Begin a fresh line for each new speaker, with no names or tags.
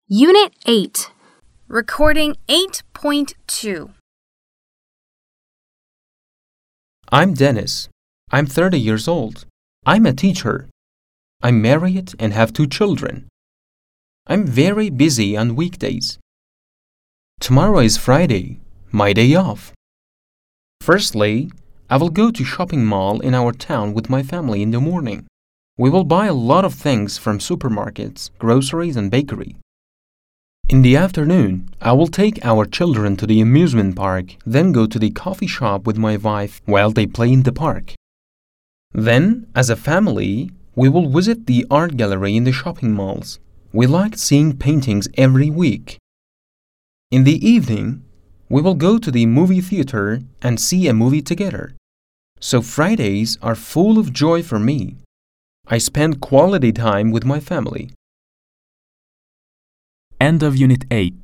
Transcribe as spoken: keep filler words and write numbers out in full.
Unit eight. Recording eight point two.
I'm Dennis. I'm thirty years old. I'm a teacher. I'm married and have two children. I'm very busy on weekdays. Tomorrow is Friday, my day off. Firstly, I will go to shopping mall in our town with my family in the morning. We will buy a lot of things from supermarkets, groceries, and bakery. In the afternoon, I will take our children to the amusement park, then go to the coffee shop with my wife while they play in the park. Then, as a family, we will visit the art gallery in the shopping malls. We like seeing paintings every week. In the evening, we will go to the movie theater and see a movie together. So Fridays are full of joy for me. I spend quality time with my family.
End of Unit eight.